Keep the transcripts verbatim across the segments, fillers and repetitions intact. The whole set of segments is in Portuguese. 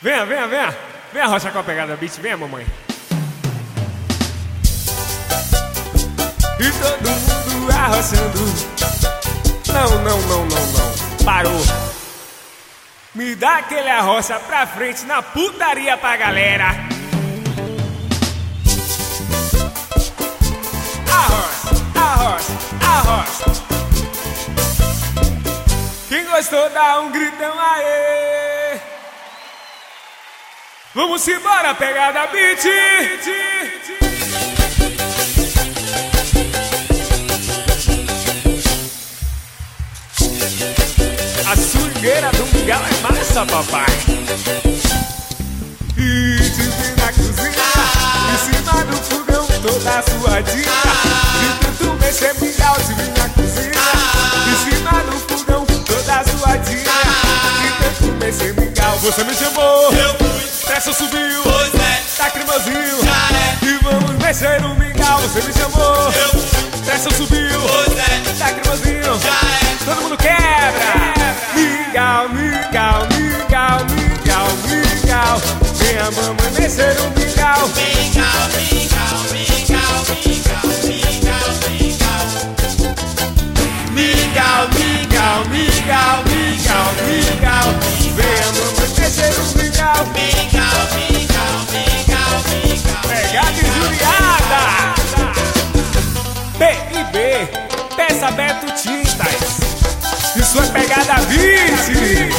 Venha, venha, venha. Venha rocha com a pegada beat, venha, mamãe. E todo mundo arrochando. Não, não, não, não, não. Parou. Me dá aquele arrocha pra frente na putaria pra galera. Arrocha, arrocha, arrocha. Quem gostou dá um gritão aê. Vamos embora, pegada beat. A swingueira do mingau é massa, papai. E te vi na cozinha, em cima do fogão, toda suadinha. De tanto mexer mingau, te vi na cozinha, em cima do fogão, toda suadinha. De tanto mexer mingau, você me chamou. Eu fui, pressa subiu, pois é, tá cremosinho. já é. E vamos mexer no mingau, você me chamou. Eu fui, pressa subiu, pois é, tá cremosinho. já é. Todo mundo quebra. Mingau, mingau, mingau, mingau, mingau. Vem a mamãe mexer no mingau. Mingau, mingau, mingau, mingau, mingau, mingau. Mingau, mingau, mingau, mingau, mingau. Vem a mamãe mexer no mingau. Mingau, mingau, mingau, mingau. Pegada injuriada. P I B, peça Beto Tintas. Isso é pegada vinte.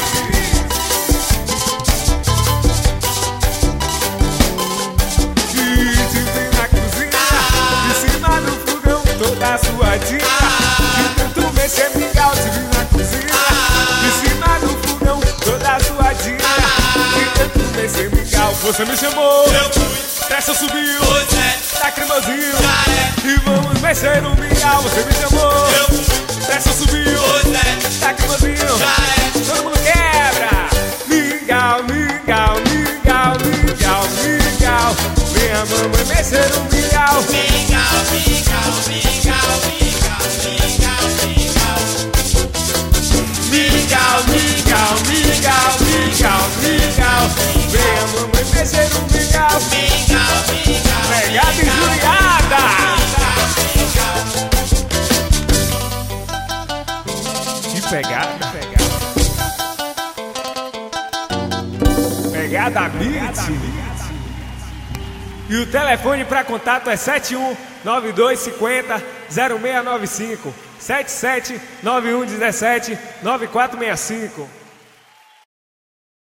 E te vi na cozinha, em cima do fogão, toda suadinha. De tanto mexer mingau, te vi na cozinha, em cima do fogão, toda suadinha. De tanto mexer mingau, você me chamou. Eu fui, pressa subiu, pois é, tá cremosinho. já é. E vamos mexer no mingau, você me chamou. Eu fui, pressa subiu, pois é, tá cremosinho. já é. Todo mundo quebra. Mingau, mingau, mingau, mingau, mingau. Vem a mamãe mexer no mingau. Mingau, mingau, mingau, mingau, mingau, mingau. Mingau, mingau, mingau, mingau, mingau. Vem a mamãe mexer no mingau. Mingau, mingau, Pegada injuriada. Que pegada, pegada. Pegada beat. E o telefone para contato é sete um nove dois cinco zero zero seis nove cinco, sete sete nove um um sete nove quatro seis cinco.